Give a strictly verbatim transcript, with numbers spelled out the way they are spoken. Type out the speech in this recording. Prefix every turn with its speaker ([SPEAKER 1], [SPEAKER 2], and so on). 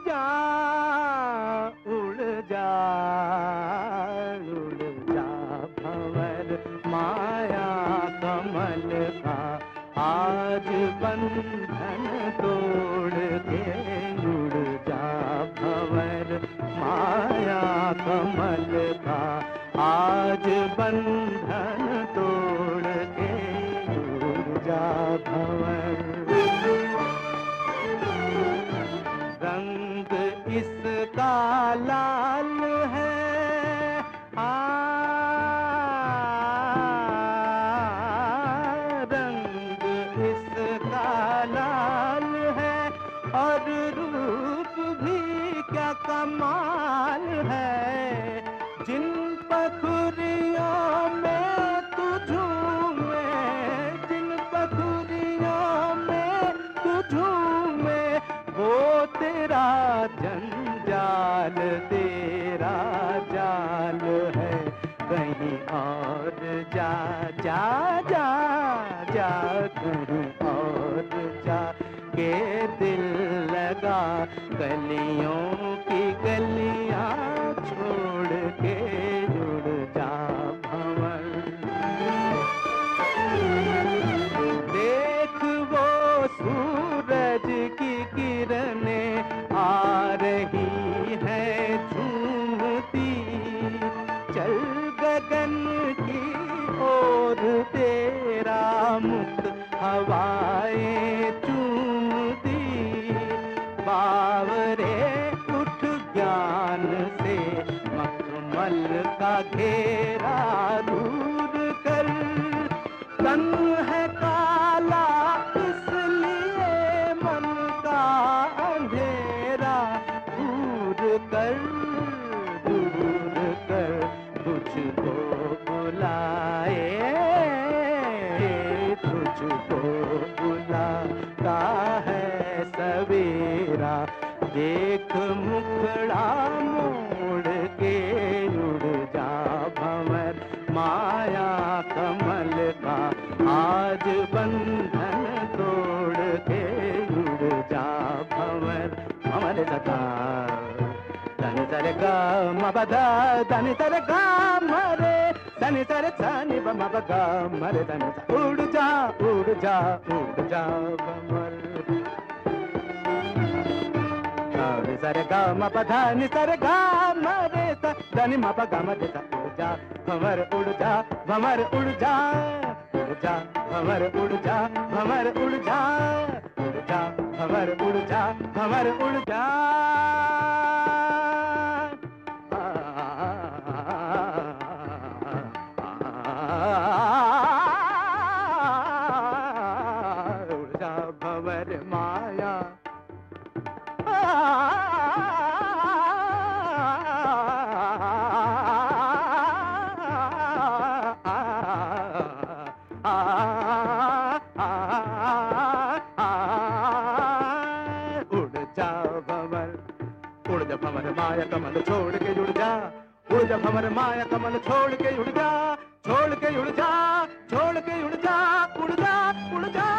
[SPEAKER 1] जा उड़ जा उड़ जा भंवर माया कमल का आज बंधन तोड़ के उड़ जा भंवर माया कमल का आज बंधन तोड़ के उड़ जा भंवर। रंग इसका लाल है आ रंग इसका लाल है और रूप भी क्या कमाल है। जिन पखुरियों में तू झूमे जिन पखुरियों में तू झूमे वो तेरा जंजाल तेरा जाल है। कहीं और जा जा जा जा कहीं और जा के दिल लगा गलियों की गलियां छोड़ के उड़ जा भंवर। देख वो सूरज की किरणें आ रही है झूमती चल गगन की ओर तेरा मुख हवाएं चूमती। बावरे उठ ज्ञान से मखमल का घेरा दूर कर। तन है काला इसलिए मन का अंधेरा दूर कर दूर कर तुझको बुलाए तुझको बुलाता है सवेरा। देख मुखड़ा मोड़ के उड़ जा भंवर माया कमल का आज बंधन तोड़ के उड़ जा भंवर। भंवर सदा धनि सरे गा म बधा धनि सरे गा मरे धनि सरे धनि ब म ब गा मरे धनि सा। उड़ जा उड़ जा उड़ जा भंवर। धनि सरे गा म ब धनि सरे गा मरे सा धनि म ब गा म रे सा। उड़ जा भंवर उड़ जा भंवर उड़ जा उड़ जा भंवर उड़ जा भंवर उड़ जा उड़ जा भंवर उड़ जा भंवर उड़ जा। उड़ जा भंवर माया उड़ जा भंवर उड़ जा भंवर माया कमल छोड़ के उड़ जा उड़ जा भंवर माया कमल छोड़ के उड़ जा छोड़ के उड़ जा छोड़ के उड़ जा उड़ जा उड़ जा।